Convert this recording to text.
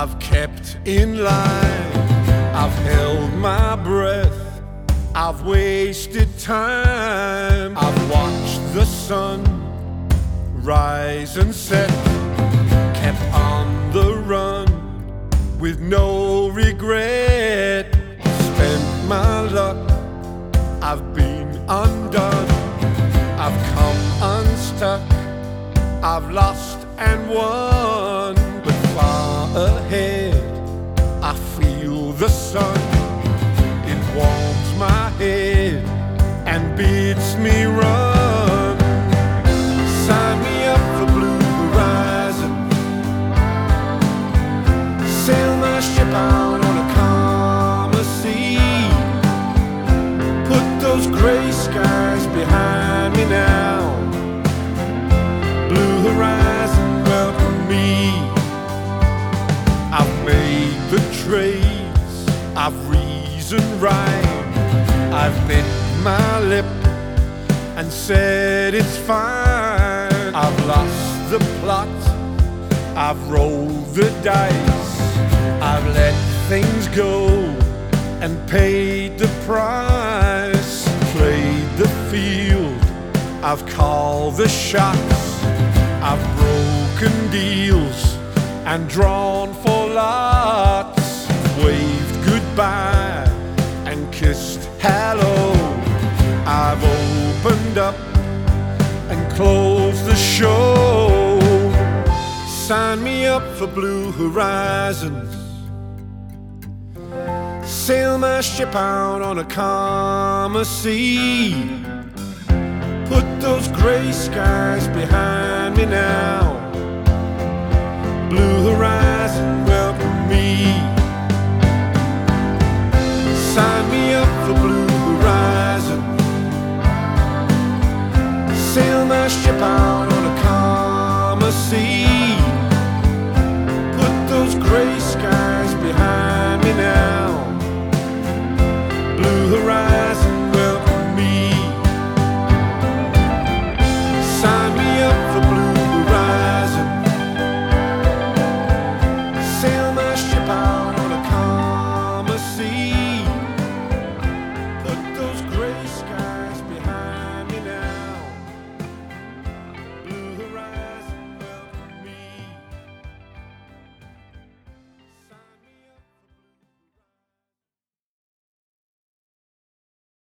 I've kept in line, I've held my breath, I've wasted time, I've watched the sun rise and set, kept on the run with no regret, spent my luck, I've been undone, I've come unstuck, I've lost and won, but far ahead I feel the sun. It warms my head and bids me run. Sign me up for blue horizon, sail my ship out on a calmer sea, put those gray skies behind me now. Blue horizon, welcome me. I've made the trades, I've reasoned right, I've bit my lip and said it's fine. I've lost the plot, I've rolled the dice, I've let things go and paid the price, played the field, I've called the shots, I've broken deals and drawn for lots, waved goodbye and kissed hello. I've opened up and closed the show. Sign me up for blue horizons, sail my ship out on a calmer sea, put those gray skies behind me now. Blue horizon.